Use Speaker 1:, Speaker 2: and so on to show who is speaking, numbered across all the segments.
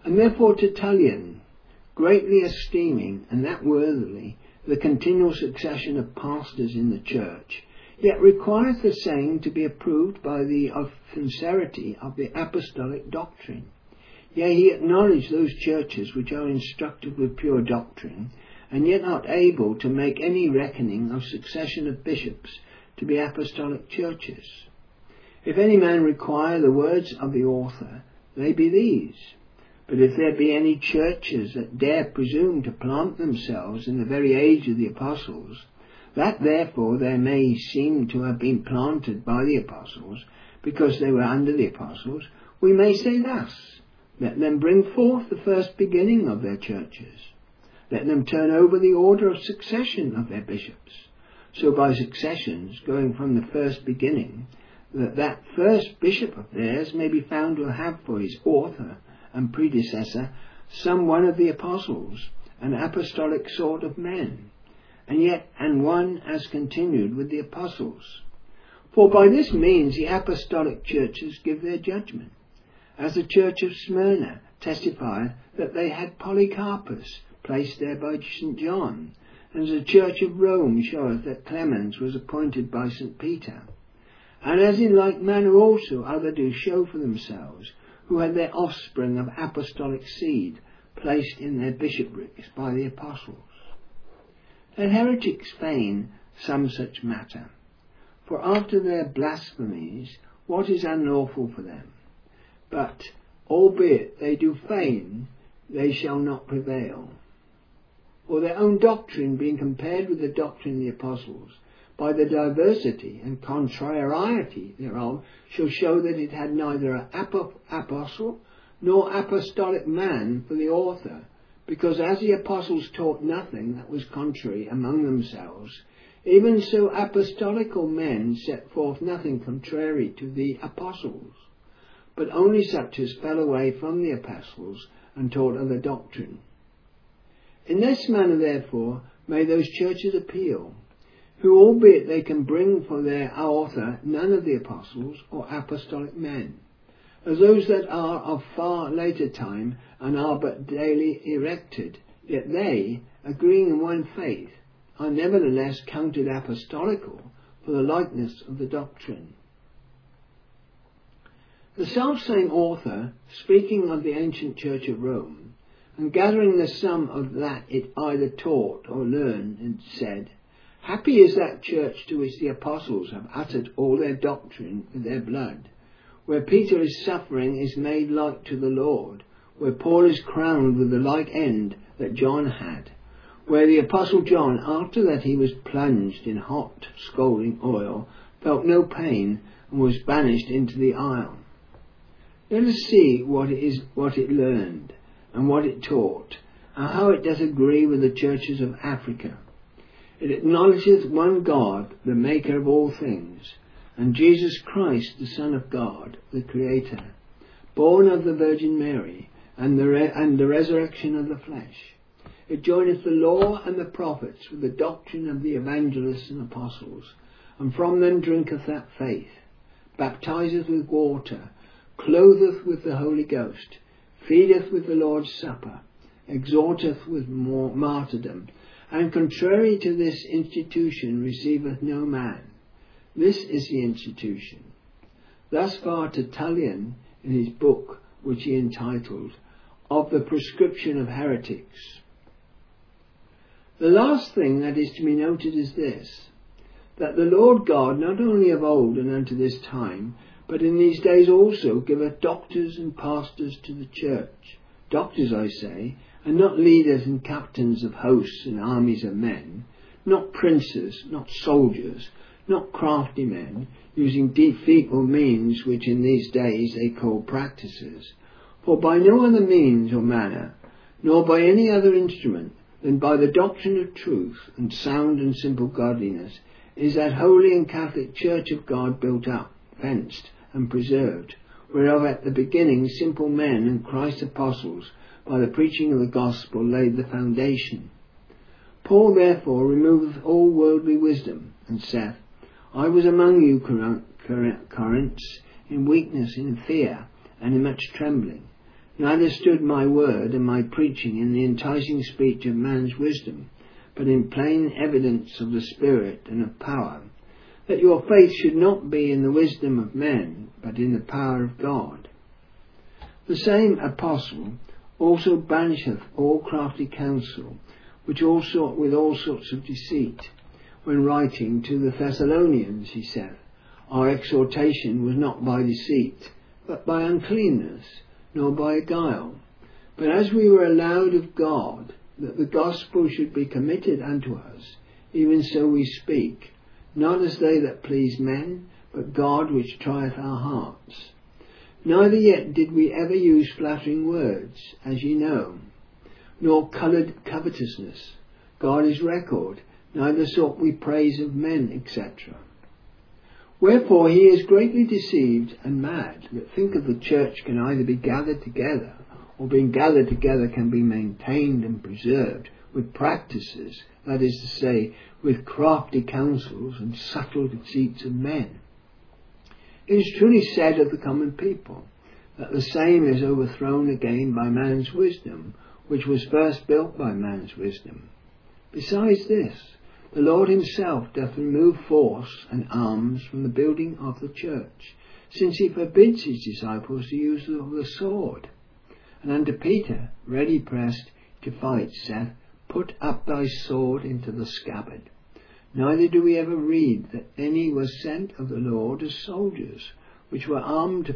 Speaker 1: And therefore Tertullian, greatly esteeming, and that worthily, the continual succession of pastors in the church, yet requires the saying to be approved by the sincerity of the apostolic doctrine. Yea, he acknowledged those churches which are instructed with pure doctrine, and yet not able to make any reckoning of succession of bishops to be apostolic churches. If any man require the words of the author, they be these. But if there be any churches that dare presume to plant themselves in the very age of the apostles, that therefore they may seem to have been planted by the apostles, because they were under the apostles, we may say thus: let them bring forth the first beginning of their churches. Let them turn over the order of succession of their bishops. So by successions, going from the first beginning, that first bishop of theirs may be found to have for his author and predecessor some one of the apostles, an apostolic sort of men, and one as continued with the apostles. For by this means the apostolic churches give their judgment, as the church of Smyrna testified that they had Polycarpus placed there by St. John, and the church of Rome showeth that Clemens was appointed by St. Peter. And as in like manner also other do show for themselves, who had their offspring of apostolic seed placed in their bishoprics by the apostles. Let heretics feign some such matter, for after their blasphemies what is unlawful for them? But, albeit they do feign, they shall not prevail. For their own doctrine being compared with the doctrine of the apostles, by the diversity and contrariety thereof, shall show that it had neither an apostle nor apostolic man for the author, because as the apostles taught nothing that was contrary among themselves, even so apostolical men set forth nothing contrary to the apostles, but only such as fell away from the apostles and taught other doctrine. In this manner, therefore, may those churches appeal, who, albeit they can bring for their author none of the apostles or apostolic men, as those that are of far later time and are but daily erected, yet they, agreeing in one faith, are nevertheless counted apostolical for the likeness of the doctrine. The self-same author, speaking of the ancient Church of Rome, and gathering the sum of that it either taught or learned, and said, happy is that church to which the apostles have uttered all their doctrine with their blood, where Peter is suffering is made like to the Lord, where Paul is crowned with the like end that John had, where the apostle John, after that he was plunged in hot scalding oil, felt no pain and was banished into the isle. Let us see what it learned and what it taught, and how it does agree with the churches of Africa. It acknowledgeth one God, the maker of all things, and Jesus Christ, the Son of God, the Creator, born of the Virgin Mary, and the resurrection of the flesh. It joineth the law and the prophets with the doctrine of the evangelists and apostles, and from them drinketh that faith, baptizeth with water, clotheth with the Holy Ghost, feedeth with the Lord's Supper, exhorteth with martyrdom, and contrary to this institution receiveth no man. This is the institution. Thus far Tertullian in his book, which he entitled, Of the Prescription of Heretics. The last thing that is to be noted is this, that the Lord God, not only of old and unto this time, but in these days also giveth doctors and pastors to the church. Doctors, I say, and not leaders and captains of hosts and armies of men, not princes, not soldiers, not crafty men, using deceitful means which in these days they call practices. For by no other means or manner, nor by any other instrument, than by the doctrine of truth and sound and simple godliness, is that holy and Catholic Church of God built up, fenced and preserved, whereof at the beginning simple men and Christ's apostles by the preaching of the gospel laid the foundation. Paul therefore removeth all worldly wisdom, and saith, I was among you, Corinths, in weakness, in fear, and in much trembling. Neither stood my word and my preaching in the enticing speech of man's wisdom, but in plain evidence of the Spirit and of power, that your faith should not be in the wisdom of men, but in the power of God. The same apostle also banisheth all crafty counsel, with all sorts of deceit. When writing to the Thessalonians, he said, our exhortation was not by deceit, but by uncleanness, nor by guile. But as we were allowed of God, that the gospel should be committed unto us, even so we speak, not as they that please men, but God which trieth our hearts. Neither yet did we ever use flattering words, as ye know, nor coloured covetousness. God is record, neither sought we praise of men, etc. Wherefore he is greatly deceived and mad, that thinketh the church can either be gathered together, or being gathered together can be maintained and preserved with practices, that is to say, with crafty counsels and subtle deceits of men. It is truly said of the common people, that the same is overthrown again by man's wisdom, which was first built by man's wisdom. Besides this, the Lord himself doth remove force and arms from the building of the church, since he forbids his disciples to use the sword. And unto Peter, ready pressed to fight, saith, put up thy sword into the scabbard. Neither do we ever read that any was sent of the Lord as soldiers, which with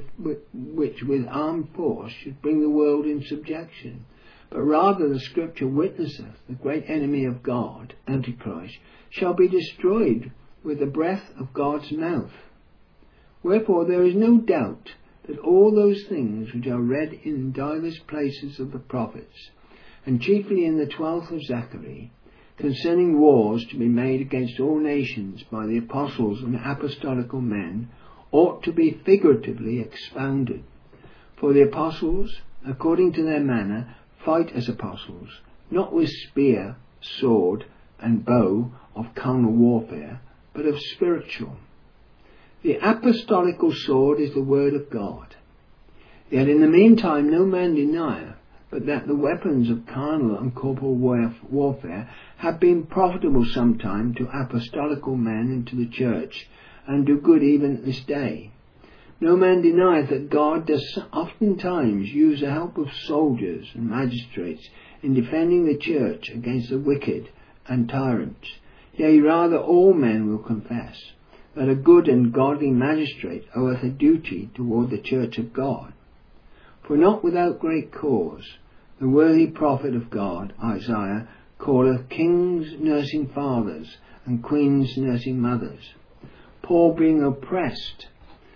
Speaker 1: armed force should bring the world in subjection. But rather the Scripture witnesseth, the great enemy of God, Antichrist, shall be destroyed with the breath of God's mouth. Wherefore there is no doubt that all those things which are read in divers places of the prophets, and chiefly in the 12th of Zechariah, concerning wars to be made against all nations by the apostles and apostolical men, ought to be figuratively expounded. For the apostles, according to their manner, fight as apostles, not with spear, sword, and bow of carnal warfare, but of spiritual. The apostolical sword is the word of God. Yet in the meantime no man denieth, but that the weapons of carnal and corporal warfare have been profitable sometime to apostolical men and to the church, and do good even at this day. No man denieth that God does oftentimes use the help of soldiers and magistrates in defending the church against the wicked and tyrants. Yea, rather all men will confess that a good and godly magistrate oweth a duty toward the church of God. For not without great cause the worthy prophet of God, Isaiah, calleth kings nursing fathers and queens nursing mothers. Paul, being oppressed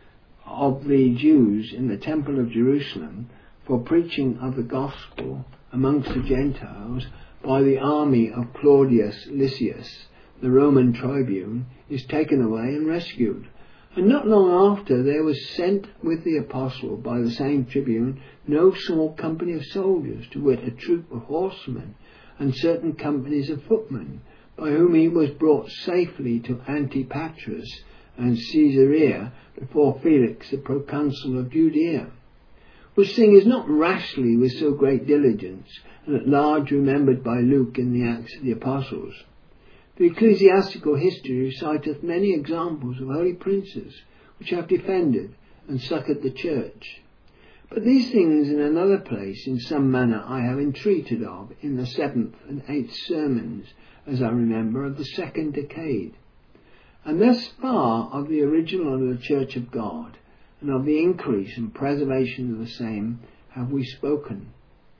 Speaker 1: of the Jews in the temple of Jerusalem for preaching of the gospel amongst the Gentiles by the army of Claudius Lysias, the Roman tribune, is taken away and rescued. And not long after there was sent with the apostle by the same tribune no small company of soldiers, to wit, a troop of horsemen and certain companies of footmen, by whom he was brought safely to Antipatris and Caesarea before Felix the proconsul of Judea. Which thing is not rashly with so great diligence, and at large remembered by Luke in the Acts of the Apostles. The ecclesiastical history reciteth many examples of holy princes, which have defended and succoured the church. But these things in another place in some manner I have entreated of in the 7th and 8th sermons, as I remember, of the 2nd decade. And thus far of the original of the Church of God, and of the increase and preservation of the same, have we spoken.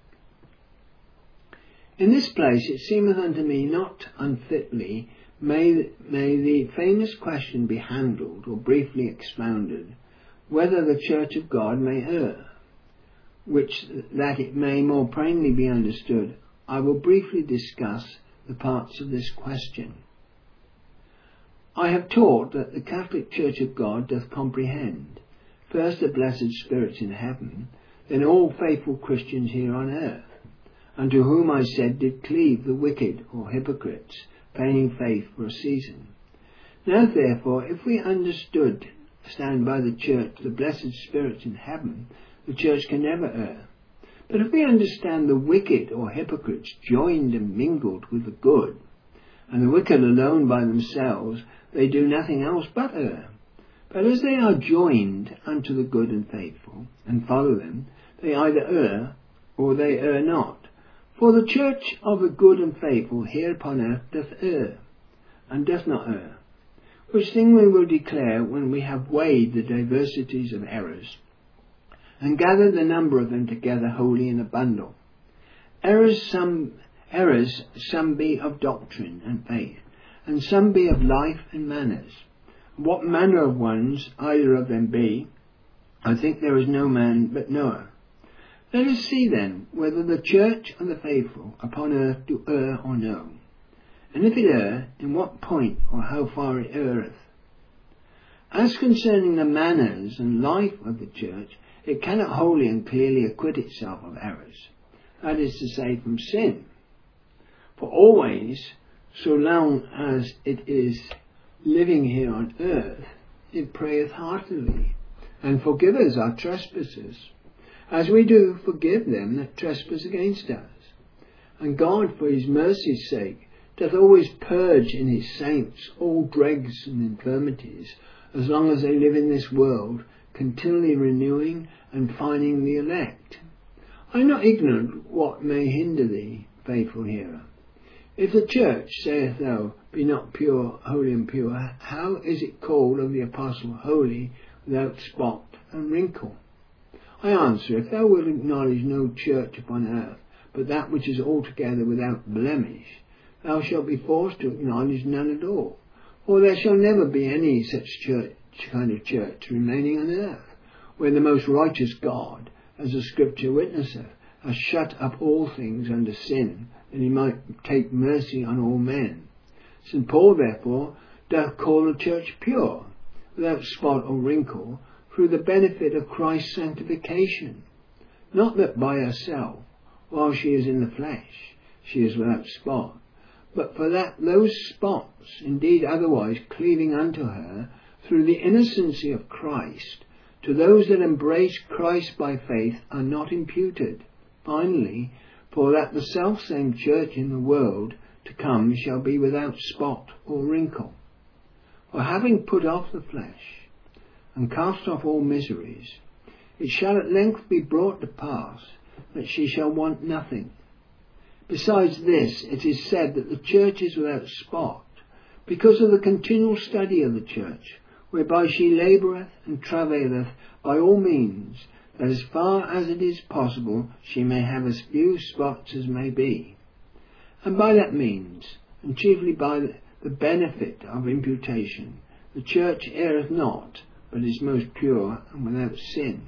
Speaker 1: In this place it seemeth unto me not unfitly may the famous question be handled, or briefly expounded, whether the Church of God may err, which, that it may more plainly be understood, I will briefly discuss the parts of this question. I have taught that the Catholic Church of God doth comprehend, first the blessed spirits in heaven, then all faithful Christians here on earth, unto whom I said did cleave the wicked or hypocrites, feigning faith for a season. Now therefore, if we stand by the church the blessed spirits in heaven, the church can never err. But if we understand the wicked or hypocrites joined and mingled with the good, and the wicked alone by themselves, they do nothing else but err. But as they are joined unto the good and faithful, and follow them, they either err, or they err not. For the church of the good and faithful here upon earth doth err, and doth not err. Which thing we will declare when we have weighed the diversities of errors, and gathered the number of them together wholly in a bundle. Errors some be of doctrine and faith, and some be of life and manners. What manner of ones either of them be, I think there is no man but Noah. Let us see then whether the church and the faithful upon earth do err or no, and if it err, in what point or how far it erreth. As concerning the manners and life of the church, it cannot wholly and clearly acquit itself of errors, that is to say, from sin. For always, so long as it is living here on earth, it prayeth heartily, and forgiveth our trespasses, as we do forgive them that trespass against us. And God, for his mercy's sake, doth always purge in his saints all dregs and infirmities, as long as they live in this world, continually renewing and finding the elect. I am not ignorant what may hinder thee, faithful hearer. If the church, saith thou, be not pure, holy and pure, how is it called of the apostle holy, without spot and wrinkle? I answer, if thou wilt acknowledge no church upon earth, but that which is altogether without blemish, thou shalt be forced to acknowledge none at all. For there shall never be any such kind of church remaining on earth, where the most righteous God, as the Scripture witnesseth, has shut up all things under sin, that he might take mercy on all men. St. Paul, therefore, doth call the church pure, without spot or wrinkle, through the benefit of Christ's sanctification. Not that by herself, while she is in the flesh, she is without spot, but for that those spots, indeed otherwise cleaving unto her, through the innocency of Christ, to those that embrace Christ by faith, are not imputed. Finally, for that the selfsame church in the world to come shall be without spot or wrinkle. For having put off the flesh, and cast off all miseries, it shall at length be brought to pass that she shall want nothing. Besides this, it is said that the church is without spot, because of the continual study of the church, whereby she laboureth and travaileth by all means, that as far as it is possible she may have as few spots as may be. And by that means, and chiefly by the benefit of imputation, the church erreth not, but is most pure and without sin.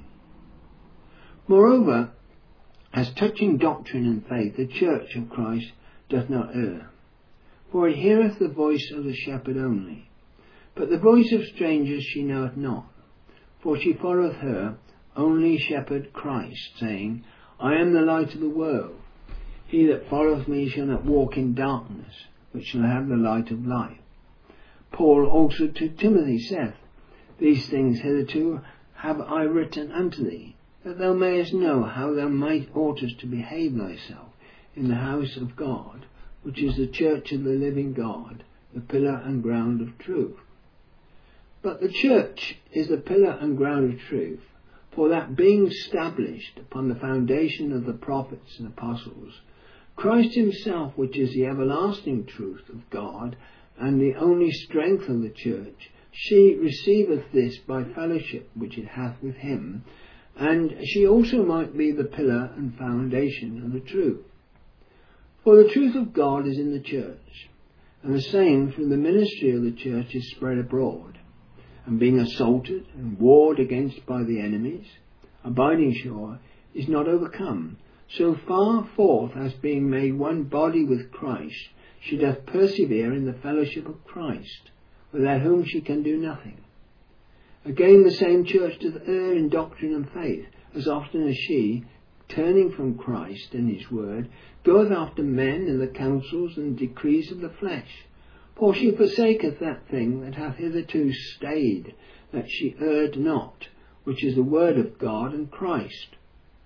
Speaker 1: Moreover, as touching doctrine and faith, the church of Christ doth not err. For it heareth the voice of the shepherd only, but the voice of strangers she knoweth not. For she followeth her only shepherd Christ, saying, I am the light of the world. He that followeth me shall not walk in darkness, but shall have the light of life. Paul also to Timothy saith, These things hitherto have I written unto thee, that thou mayest know how thou oughtest to behave thyself in the house of God, which is the church of the living God, the pillar and ground of truth. But the church is the pillar and ground of truth, for that being established upon the foundation of the prophets and apostles, Christ himself, which is the everlasting truth of God, and the only strength of the church, she receiveth this by fellowship which it hath with him, and she also might be the pillar and foundation of the truth. For the truth of God is in the church, and the same through the ministry of the church is spread abroad, and being assaulted and warred against by the enemies, abiding sure, is not overcome, so far forth as being made one body with Christ, she doth persevere in the fellowship of Christ, without whom she can do nothing. Again, the same church doth err in doctrine and faith, as often as she, turning from Christ and his word, goeth after men and the counsels and decrees of the flesh. For she forsaketh that thing that hath hitherto stayed, that she erred not, which is the word of God and Christ.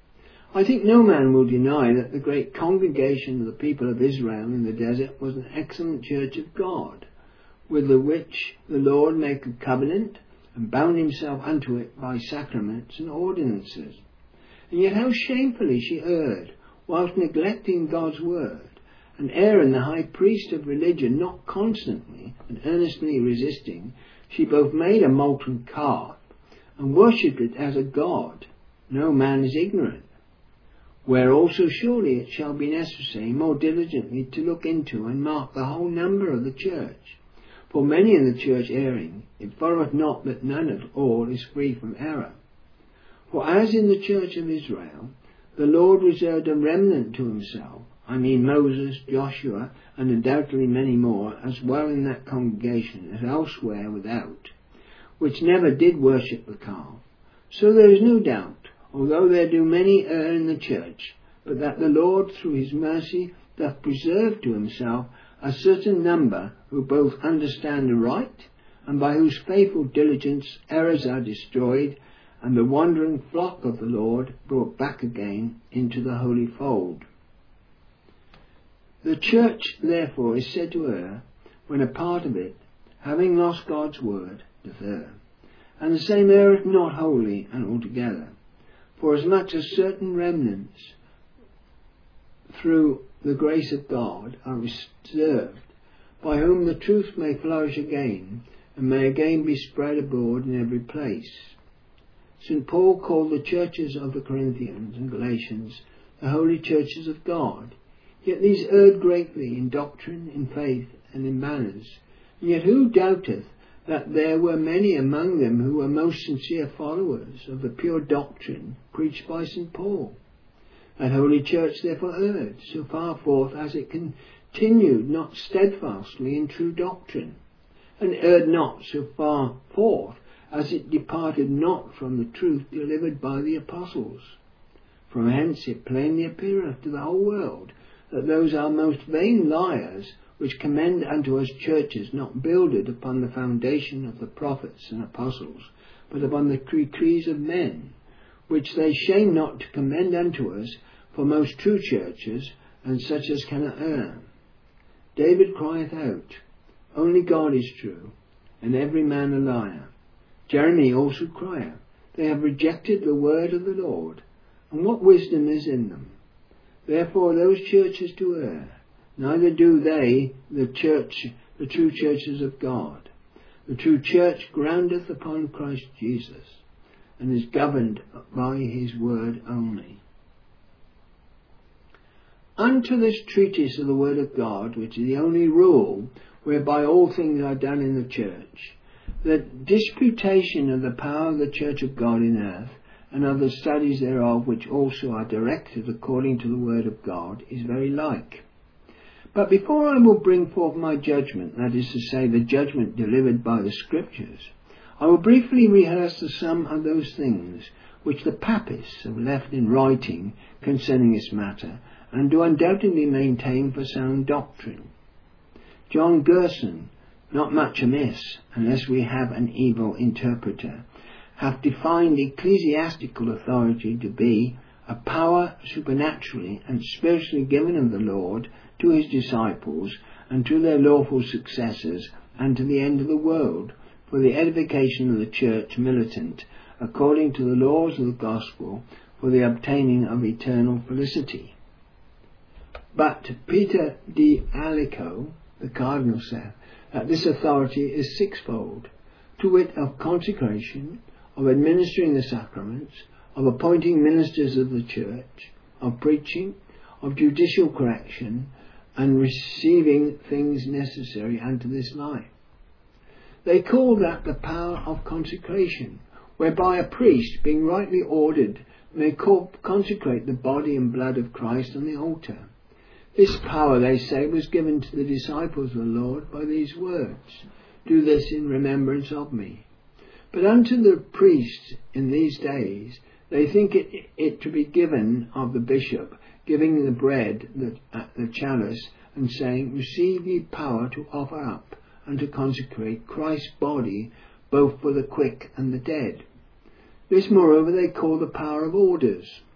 Speaker 1: I think no man will deny that the great congregation of the people of Israel in the desert was an excellent church of God, with the which the Lord made a covenant and bound himself unto it by sacraments and ordinances. And yet how shamefully she erred, whilst neglecting God's word, and Aaron, the high priest of religion, not constantly and earnestly resisting, she both made a molten calf and worshipped it as a god. No man is ignorant. Where also surely it shall be necessary more diligently to look into and mark the whole number of the church. For many in the church erring, it followeth not that none at all is free from error. For as in the church of Israel, the Lord reserved a remnant to himself, I mean Moses, Joshua, and undoubtedly many more, as well in that congregation as elsewhere without, which never did worship the calf. So there is no doubt, although there do many err in the church, but that the Lord through his mercy doth preserve to himself a certain number who both understand aright, and by whose faithful diligence errors are destroyed, and the wandering flock of the Lord brought back again into the holy fold. The church, therefore, is said to err when a part of it, having lost God's word, doth err, and the same erreth not wholly and altogether, forasmuch as certain remnants through the grace of God are reserved, by whom the truth may flourish again, and may again be spread abroad in every place. St. Paul called the churches of the Corinthians and Galatians the holy churches of God. Yet these erred greatly in doctrine, in faith, and in manners. And yet who doubteth that there were many among them who were most sincere followers of the pure doctrine preached by St. Paul? That holy church therefore erred, so far forth as it continued not steadfastly in true doctrine, and erred not so far forth as it departed not from the truth delivered by the apostles. From hence it plainly appeareth to the whole world that those are most vain liars which commend unto us churches not builded upon the foundation of the prophets and apostles, but upon the decrees of men, which they shame not to commend unto us for most true churches, and such as cannot err. David crieth out, Only God is true, and every man a liar. Jeremy also crieth, They have rejected the word of the Lord, and what wisdom is in them? Therefore those churches do err, neither do they the true churches of God. The true church groundeth upon Christ Jesus, and is governed by his word only. Unto this treatise of the word of God, which is the only rule whereby all things are done in the church, the disputation of the power of the church of God in earth, and of the studies thereof, which also are directed according to the word of God, is very like. But before I will bring forth my judgment, that is to say, the judgment delivered by the Scriptures, I will briefly rehearse the sum of those things which the Papists have left in writing concerning this matter, and do undoubtedly maintain for sound doctrine. John Gerson, not much amiss, unless we have an evil interpreter, hath defined ecclesiastical authority to be a power supernaturally and spiritually given of the Lord to his disciples and to their lawful successors and to the end of the world, for the edification of the church militant, according to the laws of the gospel, for the obtaining of eternal felicity. But Peter de Alico, the cardinal, saith that this authority is sixfold, to wit, of consecration, of administering the sacraments, of appointing ministers of the church, of preaching, of judicial correction, and receiving things necessary unto this life. They call that the power of consecration, whereby a priest, being rightly ordered, may consecrate the body and blood of Christ on the altar. This power, they say, was given to the disciples of the Lord by these words, Do this in remembrance of me. But unto the priests in these days, they think it to be given of the bishop, giving the bread, the chalice, and saying, Receive ye power to offer up and to consecrate Christ's body, both for the quick and the dead. This, moreover, they call the power of orders.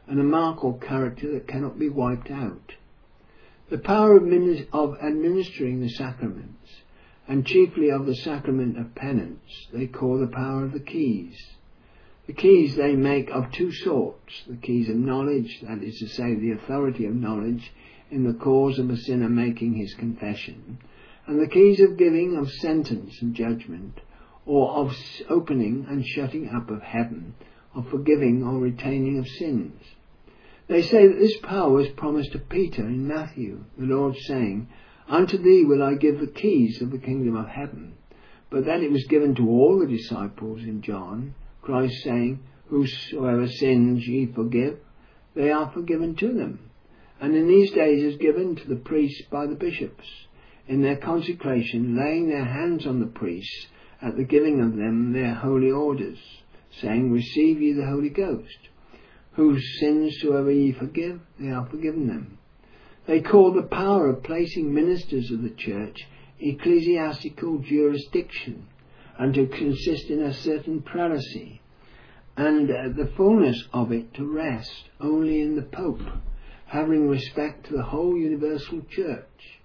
Speaker 1: and a mark or character that cannot be wiped out. The power of administering the sacraments, and chiefly of the sacrament of penance, they call the power of the keys. The keys they make of two sorts: the keys of knowledge, that is to say, the authority of knowledge in the cause of a sinner making his confession, and the keys of giving, of sentence and judgment, or of opening and shutting up of heaven, of forgiving or retaining of sins. They say that this power was promised to Peter in Matthew, the Lord saying, "Unto thee will I give the keys of the kingdom of heaven," but that it was given to all the disciples in John, Christ saying, "Whosoever sins ye forgive, they are forgiven to them," and in these days is given to the priests by the bishops, in their consecration, laying their hands on the priests at the giving of them their holy orders, saying, "Receive ye the Holy Ghost. Whose sins soever ye forgive, they are forgiven them." They call the power of placing ministers of the church ecclesiastical jurisdiction, and to consist in a certain prelacy, and the fullness of it to rest only in the Pope, having respect to the whole universal church.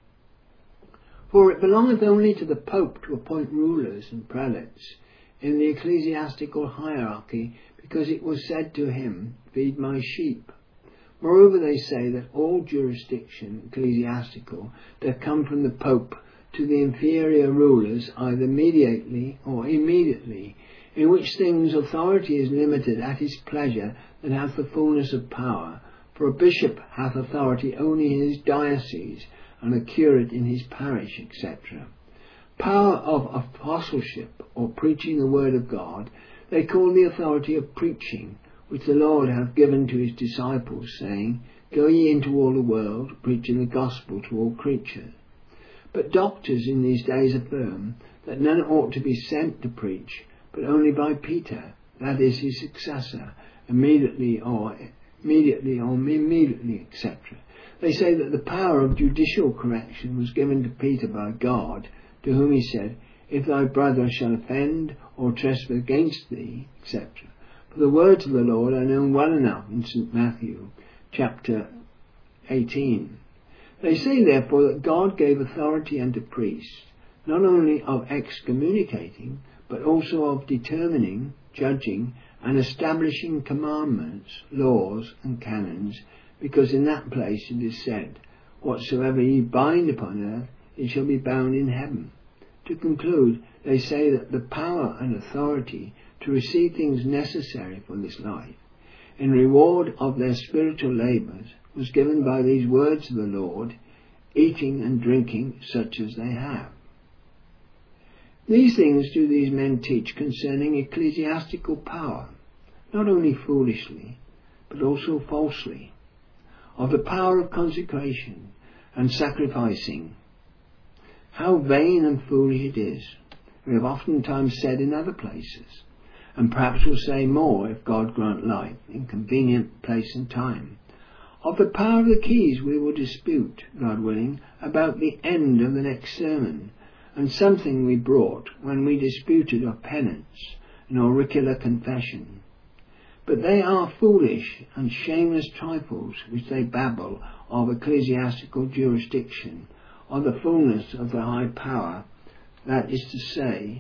Speaker 1: For it belongeth only to the Pope to appoint rulers and prelates in the ecclesiastical hierarchy, because it was said to him, "Feed my sheep." Moreover, they say that all jurisdiction ecclesiastical doth come from the Pope to the inferior rulers, either mediately or immediately, in which things authority is limited at his pleasure that hath the fullness of power, for a bishop hath authority only in his diocese, and a curate in his parish, etc. Power of apostleship, or preaching the word of God, they call the authority of preaching, which the Lord hath given to his disciples, saying, "Go ye into all the world, preaching the gospel to all creatures." But doctors in these days affirm that none ought to be sent to preach, but only by Peter, that is his successor, immediately, etc. They say that the power of judicial correction was given to Peter by God, to whom he said, "If thy brother shall offend or trespass against thee," etc. For the words of the Lord are known well enough in St. Matthew, chapter 18. They say, therefore, that God gave authority unto priests, not only of excommunicating, but also of determining, judging, and establishing commandments, laws, and canons, because in that place it is said, "Whatsoever ye bind upon earth, it shall be bound in heaven." To conclude, they say that the power and authority to receive things necessary for this life, in reward of their spiritual labours, was given by these words of the Lord, eating and drinking such as they have. These things do these men teach concerning ecclesiastical power, not only foolishly, but also falsely, of the power of consecration and sacrificing. How vain and foolish it is, we have oftentimes said in other places, and perhaps will say more if God grant life in convenient place and time. Of the power of the keys we will dispute, God willing, about the end of the next sermon, and something we brought when we disputed of penance and auricular confession. But they are foolish and shameless trifles which they babble of ecclesiastical jurisdiction, of the fullness of the high power, that is to say,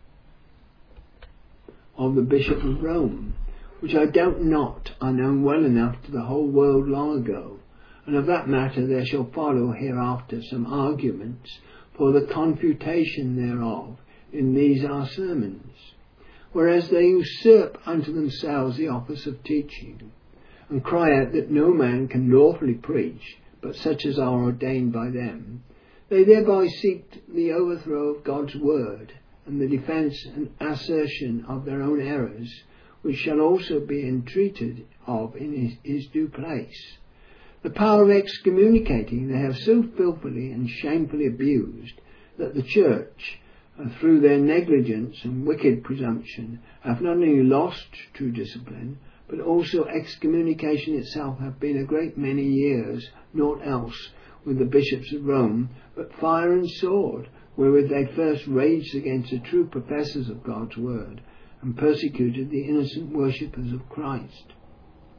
Speaker 1: of the Bishop of Rome, which I doubt not are known well enough to the whole world long ago, and of that matter there shall follow hereafter some arguments for the confutation thereof in these our sermons, whereas they usurp unto themselves the office of teaching, and cry out that no man can lawfully preach but such as are ordained by them. They thereby seek the overthrow of God's word, and the defence and assertion of their own errors, which shall also be entreated of in his due place. The power of excommunicating they have so filthily and shamefully abused, that the Church, through their negligence and wicked presumption, have not only lost true discipline, but also excommunication itself have been a great many years naught else with the bishops of Rome but fire and sword, wherewith they first raged against the true professors of God's word, and persecuted the innocent worshippers of Christ.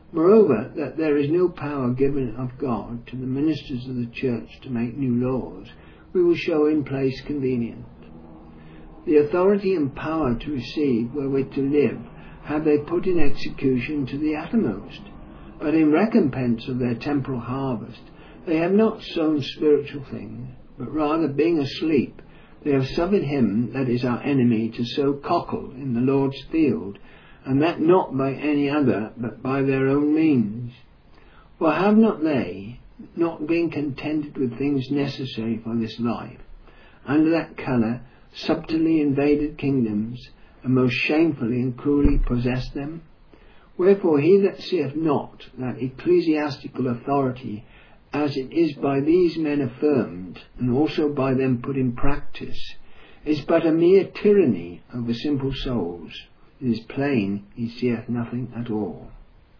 Speaker 1: Moreover, that there is no power given of God to the ministers of the church to make new laws, we will show in place convenient. The authority and power to receive wherewith to live have they put in execution to the uttermost, but in recompense of their temporal harvest they have not sown spiritual things, but rather being asleep they have suffered him that is our enemy to sow cockle in the Lord's field, and that not by any other but by their own means. For have not they, not being contented with things necessary for this life, under that colour subtly invaded kingdoms, and most shamefully and cruelly possessed them? Wherefore he that seeth not that ecclesiastical authority, as it is by these men affirmed, and also by them put in practice, is but a mere tyranny over simple souls, it is plain he seeth nothing at all.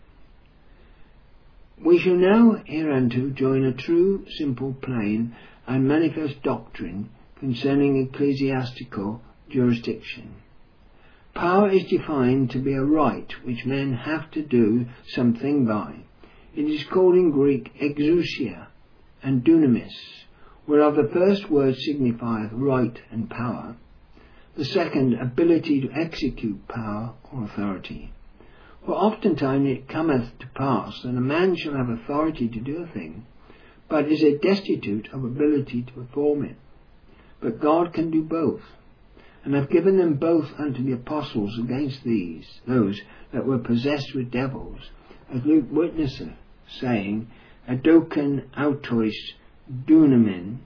Speaker 1: We shall now hereunto join a true, simple, plain, and manifest doctrine concerning ecclesiastical jurisdiction. Power is defined to be a right which men have to do something by. It is called in Greek exousia and dunamis, whereof the first word signifieth right and power, the second ability to execute power or authority. For oftentimes it cometh to pass that a man shall have authority to do a thing, but is destitute of ability to perform it. But God can do both, and have given them both unto the apostles against those that were possessed with devils, as Luke witnesseth, saying, Adoken autois dunamin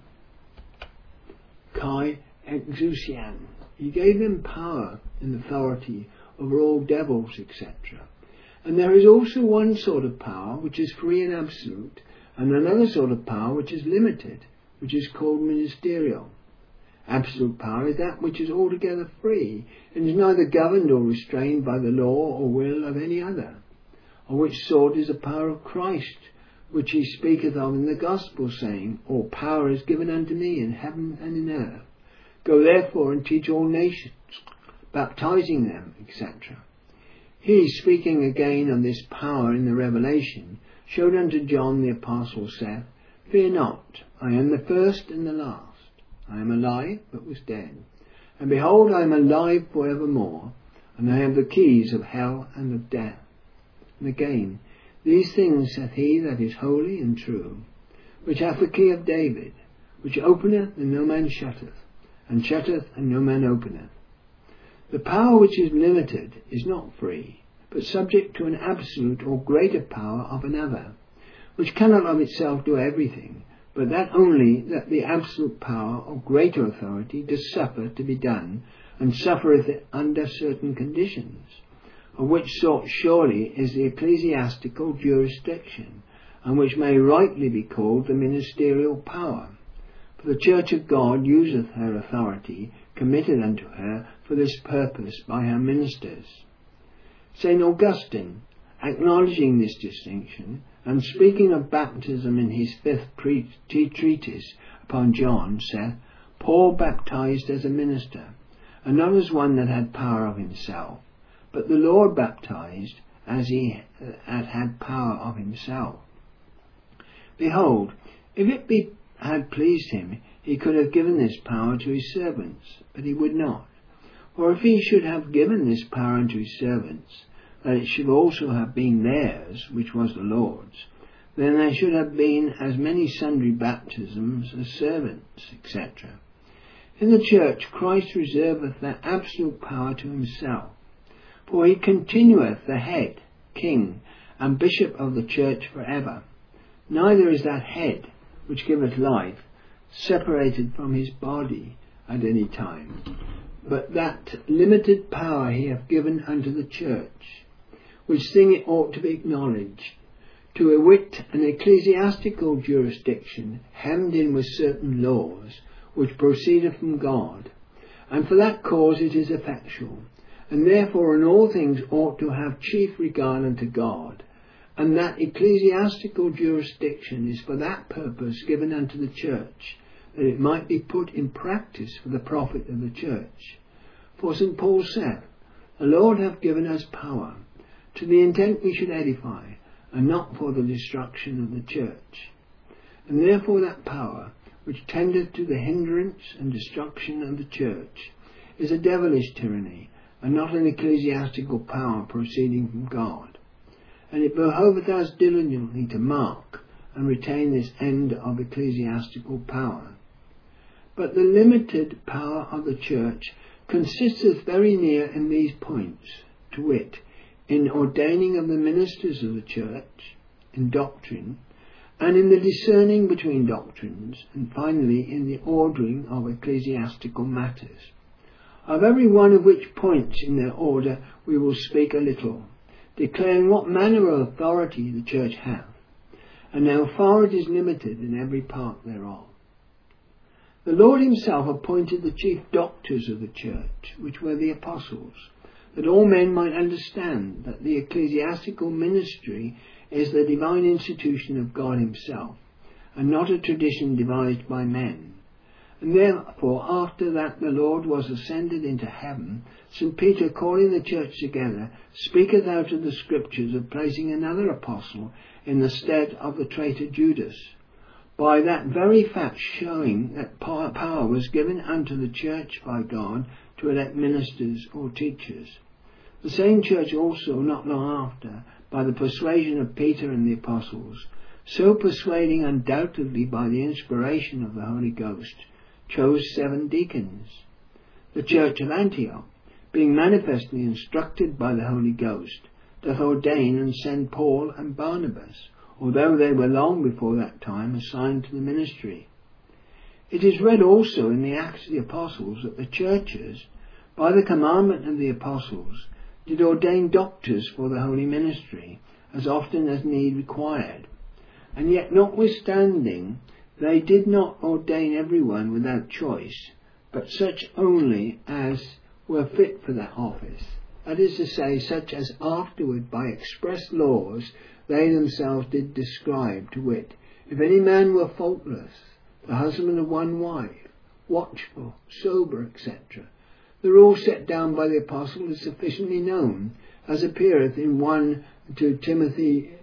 Speaker 1: kai exousian. He gave them power and authority over all devils, etc. And there is also one sort of power which is free and absolute, and another sort of power which is limited, which is called ministerial. Absolute power is that which is altogether free, and is neither governed or restrained by the law or will of any other. Of which sort is the power of Christ, which he speaketh of in the Gospel, saying, All power is given unto me in heaven and in earth. Go therefore and teach all nations, baptizing them, etc. He, speaking again of this power in the Revelation, showed unto John the Apostle, saith, Fear not, I am the first and the last. I am alive, but was dead. And behold, I am alive for evermore, and I have the keys of hell and of death. And again, these things saith he that is holy and true, which hath the key of David, which openeth and no man shutteth, and shutteth and no man openeth. The power which is limited is not free, but subject to an absolute or greater power of another, which cannot of itself do everything, but that only that the absolute power or greater authority does suffer to be done, and suffereth it under certain conditions, of which sort surely is the ecclesiastical jurisdiction, and which may rightly be called the ministerial power. For the Church of God useth her authority committed unto her for this purpose by her ministers. St. Augustine, acknowledging this distinction, and speaking of baptism in his 5th treatise upon John, saith, Paul baptized as a minister, and not as one that had power of himself, but the Lord baptized as he had power of himself. Behold, if it had pleased him, he could have given this power to his servants, but he would not. For if he should have given this power unto his servants, that it should also have been theirs, which was the Lord's, then there should have been as many sundry baptisms as servants, etc. In the Church Christ reserveth that absolute power to himself, for he continueth the head, king, and bishop of the Church for ever. Neither is that head, which giveth life, separated from his body at any time, but that limited power he hath given unto the Church, which thing it ought to be acknowledged, to wit, an ecclesiastical jurisdiction hemmed in with certain laws, which proceedeth from God, and for that cause it is effectual, and therefore in all things ought to have chief regard unto God, and that ecclesiastical jurisdiction is for that purpose given unto the Church, that it might be put in practice for the profit of the Church. For St. Paul saith, The Lord hath given us power, to the intent we should edify, and not for the destruction of the church. And therefore that power which tendeth to the hindrance and destruction of the church is a devilish tyranny, and not an ecclesiastical power proceeding from God. And it behoveth us diligently to mark and retain this end of ecclesiastical power. But the limited power of the church consisteth very near in these points, to wit, in ordaining of the ministers of the church, in doctrine, and in the discerning between doctrines, and finally in the ordering of ecclesiastical matters. Of every one of which points in their order we will speak a little, declaring what manner of authority the church hath, and how far it is limited in every part thereof. The Lord himself appointed the chief doctors of the church, which were the apostles, that all men might understand that the ecclesiastical ministry is the divine institution of God himself, and not a tradition devised by men. And therefore, after that the Lord was ascended into heaven, St. Peter, calling the church together, speaketh out of the Scriptures of placing another apostle in the stead of the traitor Judas, by that very fact showing that power was given unto the church by God to elect ministers or teachers. The same church also, not long after, by the persuasion of Peter and the apostles, so persuading undoubtedly by the inspiration of the Holy Ghost, chose 7 deacons. The church of Antioch, being manifestly instructed by the Holy Ghost, doth ordain and send Paul and Barnabas, although they were long before that time assigned to the ministry. It is read also in the Acts of the Apostles that the churches, by the commandment of the apostles, did ordain doctors for the holy ministry, as often as need required. And yet notwithstanding, they did not ordain everyone without choice, but such only as were fit for that office. That is to say, such as afterward by express laws they themselves did describe, to wit, if any man were faultless, the husband of one wife, watchful, sober, etc. The rule set down by the apostle is sufficiently known, as appeareth in 1 Timothy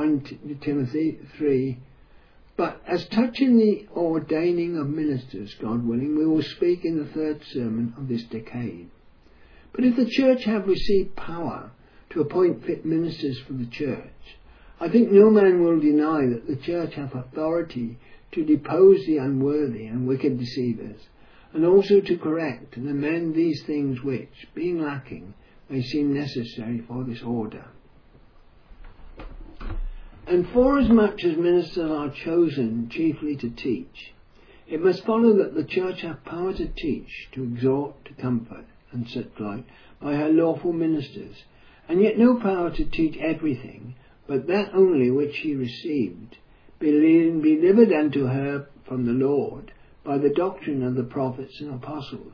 Speaker 1: 3. But as touching the ordaining of ministers, God willing, we will speak in the 3rd sermon of this decade. But if the church have received power to appoint fit ministers for the church, I think no man will deny that the church hath authority to depose the unworthy and wicked deceivers, and also to correct and amend these things which, being lacking, may seem necessary for this order. And forasmuch as ministers are chosen chiefly to teach, it must follow that the church hath power to teach, to exhort, to comfort, and such like, by her lawful ministers, and yet no power to teach everything, but that only which she received, be delivered unto her from the Lord, by the doctrine of the prophets and apostles.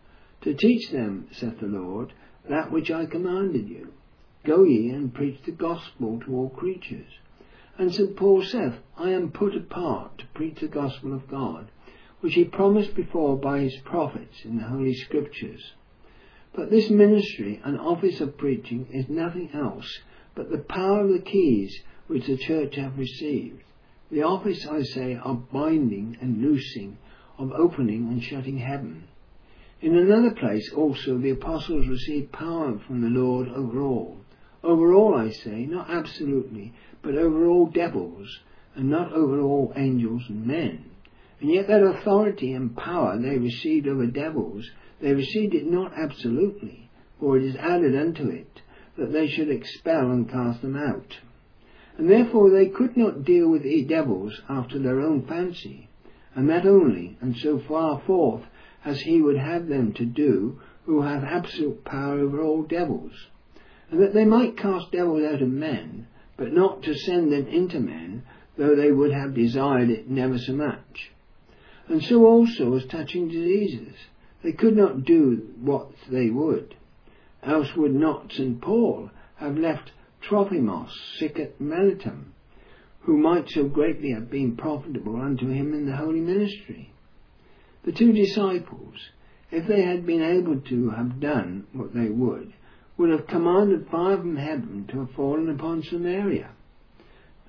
Speaker 1: To teach them, saith the Lord, that which I commanded you. Go ye and preach the gospel to all creatures. And St. Paul saith, I am put apart to preach the gospel of God, which he promised before by his prophets in the Holy Scriptures. But this ministry and office of preaching is nothing else but the power of the keys which the church hath received. The office, I say, of binding and loosing, of opening and shutting heaven. In another place also the apostles received power from the Lord over all. Over all, I say, not absolutely, but over all devils, and not over all angels and men. And yet that authority and power they received over devils, they received it not absolutely, for it is added unto it, that they should expel and cast them out. And therefore they could not deal with devils after their own fancy, and that only, and so far forth as he would have them to do, who hath absolute power over all devils, and that they might cast devils out of men, but not to send them into men, though they would have desired it never so much. And so also as touching diseases, they could not do what they would, else would not St. Paul have left Trophimus sick at Miletum, who might so greatly have been profitable unto him in the holy ministry. The 2 disciples, if they had been able to have done what they would have commanded fire from heaven to have fallen upon Samaria.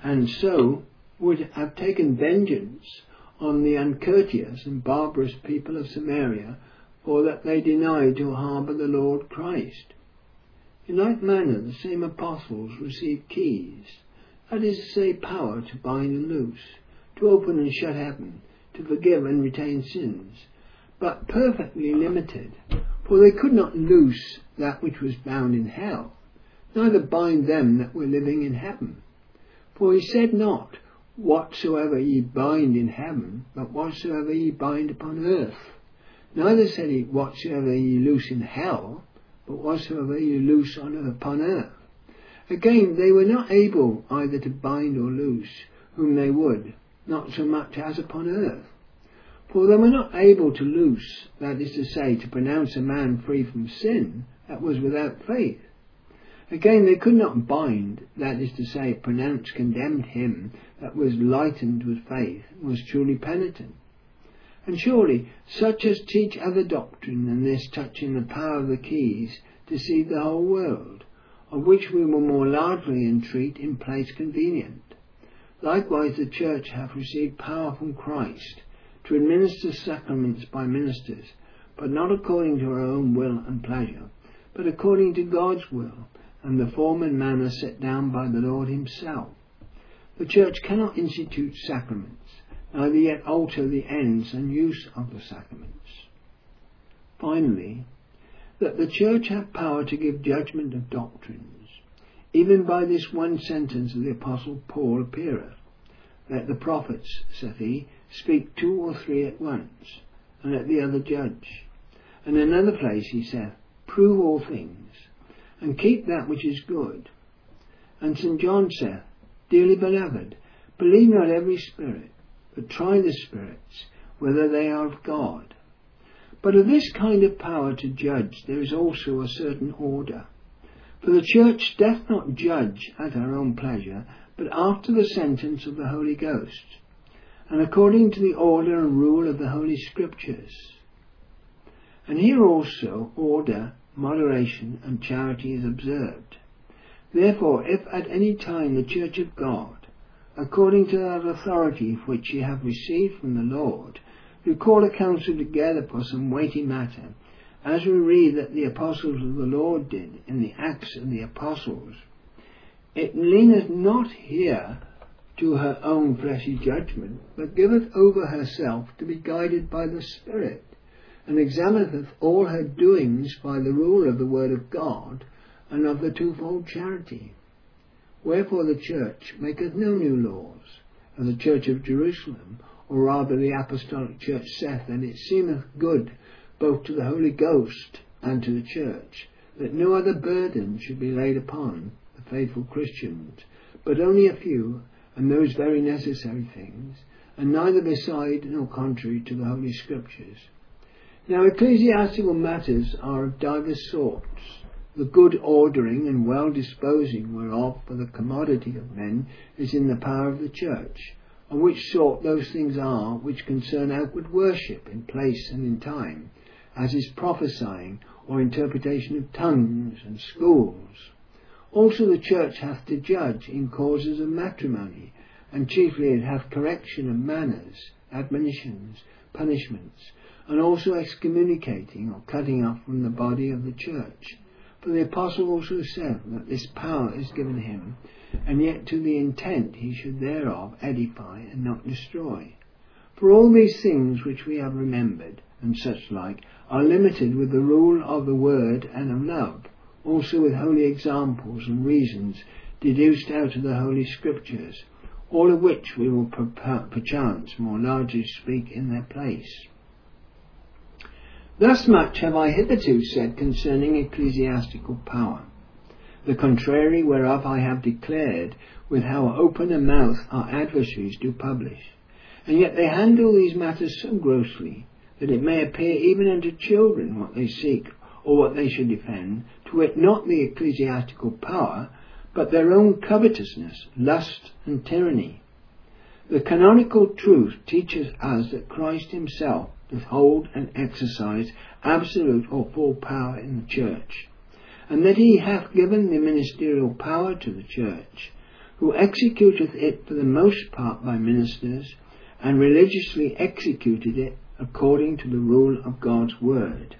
Speaker 1: and so would have taken vengeance on the uncourteous and barbarous people of Samaria, for that they denied to harbour the Lord Christ. In like manner the same apostles received keys, that is to say, power to bind and loose, to open and shut heaven, to forgive and retain sins, but perfectly limited, for they could not loose that which was bound in hell, neither bind them that were living in heaven. For he said not, whatsoever ye bind in heaven, but whatsoever ye bind upon earth. Neither said he, whatsoever ye loose in hell, but whatsoever ye loose upon earth. Again, they were not able either to bind or loose whom they would, not so much as upon earth. For they were not able to loose, that is to say, to pronounce a man free from sin that was without faith. Again, they could not bind, that is to say, pronounce condemned him that was lightened with faith and was truly penitent. And surely such as teach other doctrine than this touching the power of the keys deceive the whole world, of which we will more largely entreat in place convenient. Likewise the Church hath received power from Christ to administer sacraments by ministers, but not according to her own will and pleasure, but according to God's will, and the form and manner set down by the Lord himself. The Church cannot institute sacraments, neither yet alter the ends and use of the sacraments. Finally, that the Church hath power to give judgment of doctrines, even by this one sentence of the Apostle Paul appeareth, let the prophets, saith he, speak 2 or 3 at once, and let the other judge. And in another place he saith, prove all things, and keep that which is good. And St. John saith, dearly beloved, believe not every spirit, but try the spirits, whether they are of God. But of this kind of power to judge there is also a certain order. For the Church doth not judge at her own pleasure, but after the sentence of the Holy Ghost, and according to the order and rule of the Holy Scriptures. And here also order, moderation, and charity is observed. Therefore, if at any time the Church of God, according to that authority which ye have received from the Lord, do call a council together for some weighty matter, as we read that the apostles of the Lord did in the Acts of the Apostles, it leaneth not here to her own fleshly judgment, but giveth over herself to be guided by the Spirit, and examineth all her doings by the rule of the Word of God, and of the twofold charity. Wherefore the Church maketh no new laws, as the Church of Jerusalem, or rather the Apostolic Church saith, that it seemeth good both to the Holy Ghost and to the Church, that no other burden should be laid upon the faithful Christians, but only a few, and those very necessary things, and neither beside nor contrary to the Holy Scriptures. Now ecclesiastical matters are of divers sorts, the good ordering and well disposing whereof for the commodity of men is in the power of the Church, of which sort those things are which concern outward worship in place and in time, as is prophesying or interpretation of tongues and schools. Also the Church hath to judge in causes of matrimony, and chiefly it hath correction of manners, admonitions, punishments, and also excommunicating or cutting off from the body of the Church. For the Apostle also said that this power is given him, and yet to the intent he should thereof edify and not destroy. For all these things which we have remembered, and such like, are limited with the rule of the word and of love, also with holy examples and reasons deduced out of the Holy Scriptures, all of which we will perchance more largely speak in their place. Thus much have I hitherto said concerning ecclesiastical power, the contrary whereof I have declared, with how open a mouth our adversaries do publish. And yet they handle these matters so grossly, that it may appear even unto children what they seek, or what they should defend, to wit not the ecclesiastical power, but their own covetousness, lust, and tyranny. The canonical truth teaches us that Christ himself doth hold and exercise absolute or full power in the Church, and that he hath given the ministerial power to the Church, who executeth it for the most part by ministers, and religiously executed it according to the rule of God's word.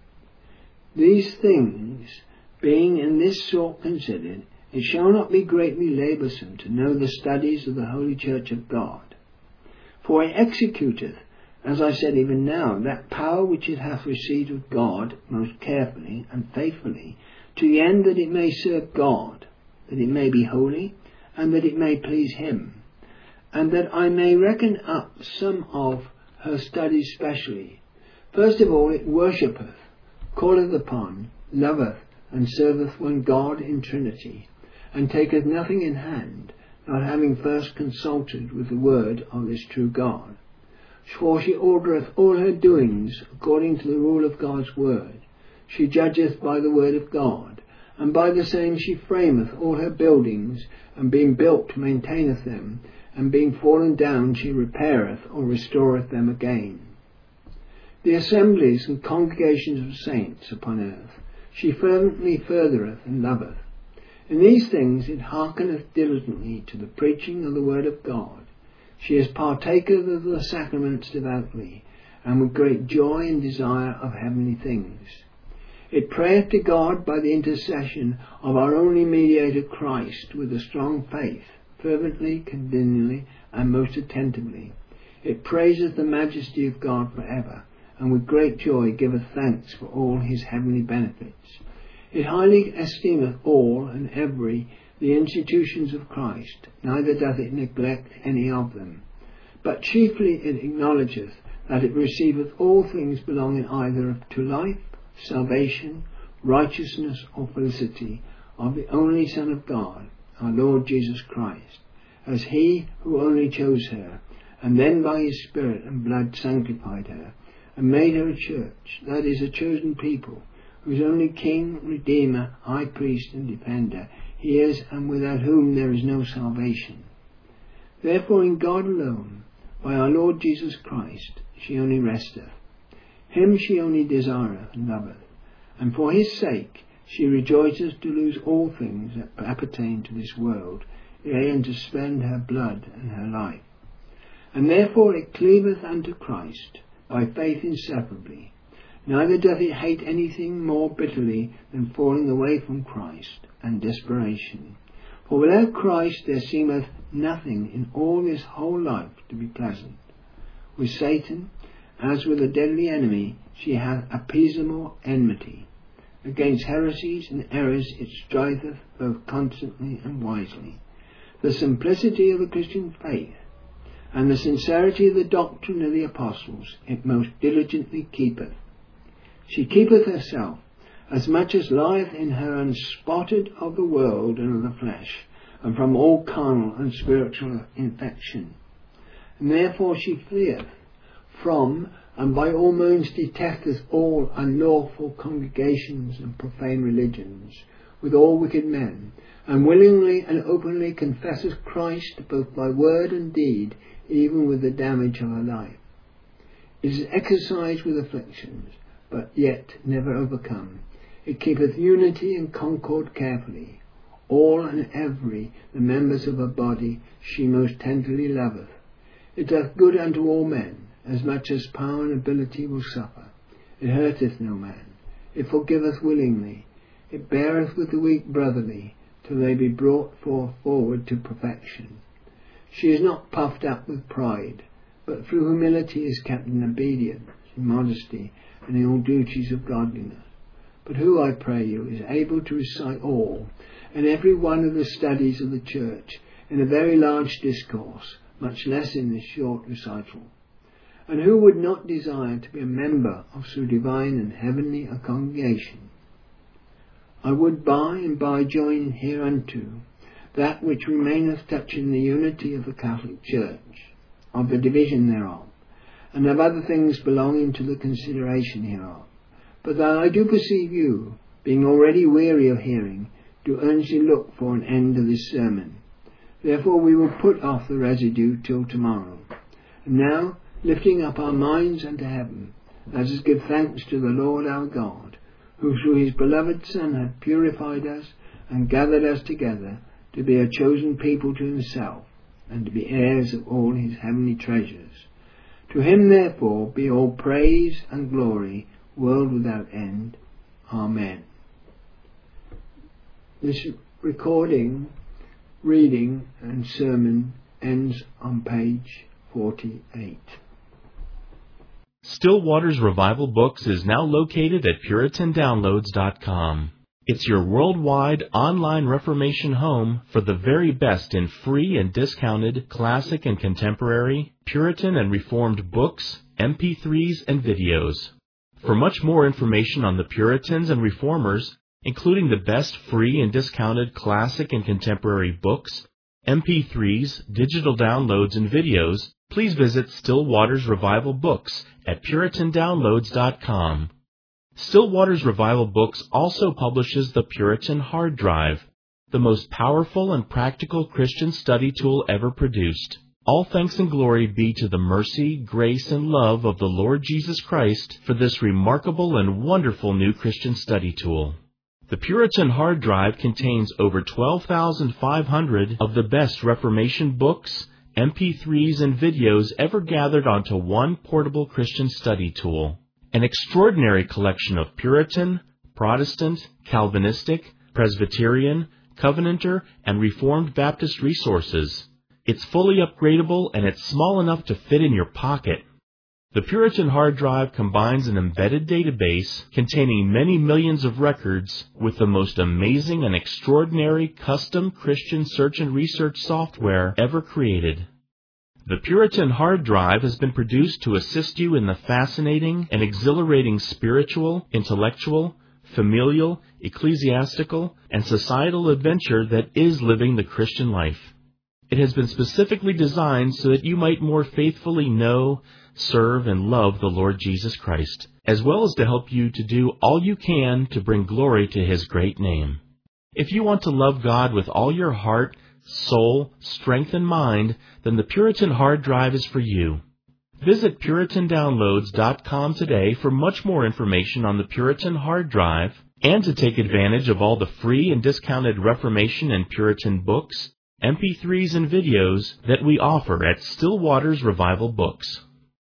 Speaker 1: These things being in this sort considered, it shall not be greatly laboursome to know the studies of the Holy Church of God. For it executeth, as I said even now, that power which it hath received of God most carefully and faithfully, to the end that it may serve God, that it may be holy, and that it may please him, and that I may reckon up some of her studies specially. First of all, it worshippeth, calleth upon, loveth, and serveth one God in Trinity, and taketh nothing in hand, not having first consulted with the word of this true God. For she ordereth all her doings according to the rule of God's word. She judgeth by the word of God, and by the same she frameth all her buildings, and being built maintaineth them, and being fallen down she repaireth or restoreth them again. The assemblies and congregations of saints upon earth she fervently furthereth and loveth. In these things it hearkeneth diligently to the preaching of the word of God. She is partaker of the sacraments devoutly, and with great joy and desire of heavenly things. It prayeth to God by the intercession of our only mediator Christ, with a strong faith, fervently, continually, and most attentively. It praiseth the majesty of God for ever, and with great joy giveth thanks for all his heavenly benefits. It highly esteemeth all and every the institutions of Christ, neither doth it neglect any of them. But chiefly it acknowledgeth that it receiveth all things belonging either to life, salvation, righteousness, or felicity of the only Son of God, our Lord Jesus Christ, as he who only chose her, and then by his Spirit and blood sanctified her, and made her a church, that is, a chosen people, whose only King, Redeemer, High Priest, and Defender he is, and without whom there is no salvation. Therefore in God alone, by our Lord Jesus Christ, she only resteth. Him she only desireth and loveth, and for his sake she rejoices to lose all things that appertain to this world, yea, and to spend her blood and her life. And therefore it cleaveth unto Christ, by faith inseparably, neither doth it hate anything more bitterly than falling away from Christ and desperation. For without Christ there seemeth nothing in all this whole life to be pleasant. With Satan, as with a deadly enemy, she hath appeasable enmity. Against heresies and errors it striveth both constantly and wisely. The simplicity of the Christian faith, and the sincerity of the doctrine of the apostles, it most diligently keepeth. She keepeth herself, as much as lieth in her, unspotted of the world and of the flesh, and from all carnal and spiritual infection. And therefore she fleeth from, and by all means detesteth all unlawful congregations and profane religions, with all wicked men, and willingly and openly confesseth Christ both by word and deed, even with the damage of her life. It is exercised with afflictions, but yet never overcome. It keepeth unity and concord carefully. All and every the members of her body she most tenderly loveth. It doth good unto all men, as much as power and ability will suffer. It hurteth no man. It forgiveth willingly. It beareth with the weak brotherly, till they be brought forward to perfection. She is not puffed up with pride, but through humility is kept in obedience, in modesty, and in all duties of godliness. But who, I pray you, is able to recite all, and every one of the studies of the Church, in a very large discourse, much less in this short recital? And who would not desire to be a member of so divine and heavenly a congregation? I would by and by join hereunto that which remaineth touching the unity of the Catholic Church, of the division thereof, and of other things belonging to the consideration hereof. But that I do perceive you, being already weary of hearing, do earnestly look for an end of this sermon. Therefore we will put off the residue till tomorrow. And now, lifting up our minds unto heaven, let us give thanks to the Lord our God, who through his beloved Son hath purified us and gathered us together to be a chosen people to himself, and to be heirs of all his heavenly treasures. To him therefore be all praise and glory, world without end. Amen. This recording, reading and sermon ends on page 48.
Speaker 2: Still Waters Revival Books is now located at PuritanDownloads.com. It's your worldwide online Reformation home for the very best in free and discounted classic and contemporary, Puritan and Reformed books, MP3s, and videos. For much more information on the Puritans and Reformers, including the best free and discounted classic and contemporary books, MP3s, digital downloads, and videos, please visit Still Waters Revival Books at PuritanDownloads.com. Still Waters Revival Books also publishes the Puritan Hard Drive, the most powerful and practical Christian study tool ever produced. All thanks and glory be to the mercy, grace, and love of the Lord Jesus Christ for this remarkable and wonderful new Christian study tool. The Puritan Hard Drive contains over 12,500 of the best Reformation books, MP3s, and videos ever gathered onto one portable Christian study tool. An extraordinary collection of Puritan, Protestant, Calvinistic, Presbyterian, Covenanter, and Reformed Baptist resources. It's fully upgradable and it's small enough to fit in your pocket. The Puritan Hard Drive combines an embedded database containing many millions of records with the most amazing and extraordinary custom Christian search and research software ever created. The Puritan Hard Drive has been produced to assist you in the fascinating and exhilarating spiritual, intellectual, familial, ecclesiastical, and societal adventure that is living the Christian life. It has been specifically designed so that you might more faithfully know, serve, and love the Lord Jesus Christ, as well as to help you to do all you can to bring glory to His great name. If you want to love God with all your heart, soul, strength, and mind, then the Puritan Hard Drive is for you. Visit PuritanDownloads.com today for much more information on the Puritan Hard Drive and to take advantage of all the free and discounted Reformation and Puritan books, MP3s, and videos that we offer at Still Waters Revival Books.